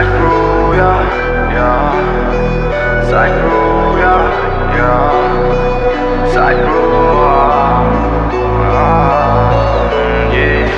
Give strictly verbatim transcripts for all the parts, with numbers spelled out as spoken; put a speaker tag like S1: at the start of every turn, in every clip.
S1: Sanki rüya, ya. Sanki rüya, ya. Sanki rüya, yeah.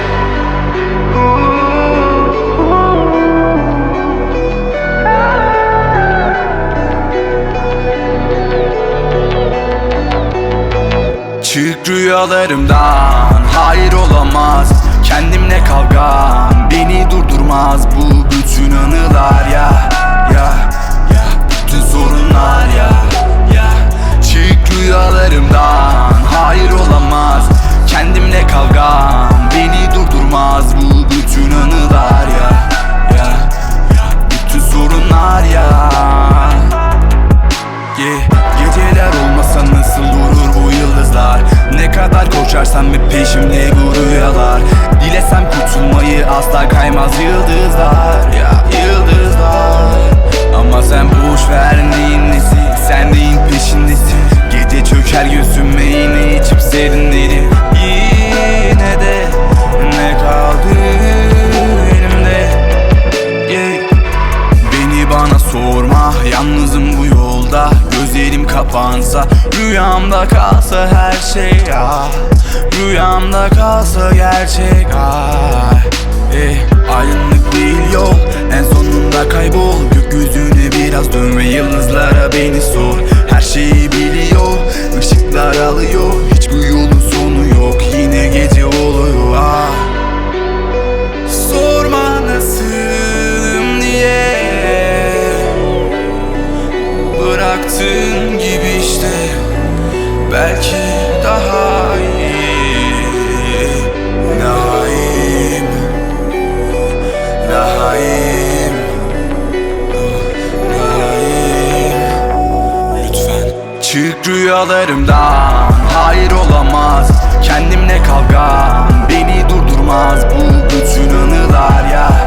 S1: Çık rüyalarımdan, hayır olamaz. Kendimle kavgam beni durdurmaz. Bu bütün anılar ya, ya, ya. Bütün sorunlar ya, ya. Çık rüyalarımdan, hayır olamaz. Kendimle kavgam beni durdurmaz. Bu bütün anılar ya, ya, ya. Bütün sorunlar ya, yeah. Geceler olmasa nasıl durur bu yıldızlar? Ne kadar koşarsam hep peşimde bu rüyalar. Dilesem kurtulmayı asla kaymaz yıldızlar, ya yıldızlar. Ama sen boş ver, neyin nesi? Sen neyin peşindesin? Gece çöker gözüme, yine içip serinlerim. Yine de ne kaldı elimde, yeah. Beni bana sorma, yalnızım bu yolda. Gözlerim kapansa, rüyamda kalsa her şey ah. Rüyamda kalsa gerçek ah. eh, Aydınlık değil yol, en sonunda kaybol. Gökyüzüne biraz dön ve yıldızlara beni sor. Her şeyi biliyor, ışıklar alıyor. Hiç bu yolun sonu yok, yine gece oluyor ah. Sorma nasılım diye, bıraktığın gibi işte. Belki daha iyi, daha iyiyim, daha iyiyim, daha iyiyim. Lütfen çık rüyalarımdan, hayır olamaz. Kendimle kavgam beni durdurmaz. Bu bütün anılar ya,